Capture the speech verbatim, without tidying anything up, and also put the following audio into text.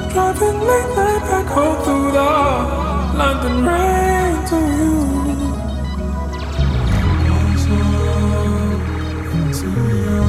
Driving late night back home through the London rain to you. Also into you.